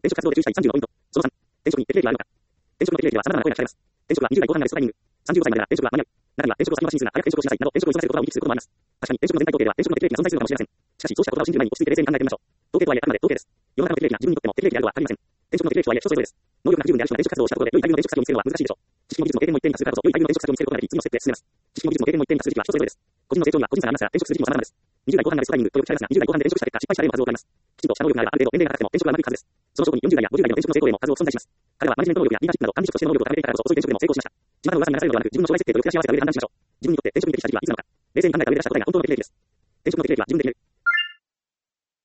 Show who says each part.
Speaker 1: 転職活動で注意したい30のポイント。その3、転職に適齢期はあるのか。転職の適齢期は様々な声が聞かれます。転職は20代後半がベストタイミング。35歳までは転職は間に合う。中には転職を先延ばしにするな、早く転職をしなさいなど転職を急がせる言葉を見聞きすることもあります。確かに転職の全体統計では転職の適齢期が存在するのかもしれません。しかし、そうした言葉を信じる前に落ち着いて冷静に考えてみましょう。統計とはいえあくまで統計です。世の中の適齢期が自分にとっても適齢期であるとは限りません。転職の適齢期とはいえ人それぞれです。能力が不十分である人が転職活動をしたところで良い待遇の転職先を見つけるのは難しいでしょう。知識も技術も経験も一定に達するからこそ良い待遇の転職先を見つけることができ、次のステップへ進めます。知識も技術も経験も一定に達する時期は人それぞれです。個人の成長には個人差がありますが、転職する時期も様々です。20代後半がベストタイミングとよく聞かれますが、20代後半で転職した結果、失敗した例も数多くあります。きちんとした能力があれば、ある程度年齢が高くても転職がうまくいくはずです。その証拠に40代や50代の転職の成功例も数多く存在します。彼らはマネジメント能力やリーダーシップなど管理職としての能力を高めていたからこそ、遅い転職でも成功しました。自分の噂に流されるのではなく、自分の将来設定とよく照らし合わせた上で判断しましょう。自分にとって転職に適した時期はいつなのか。冷静に考えた上で出した答えが本当の適齢期です。転職の適齢期は自分で決める。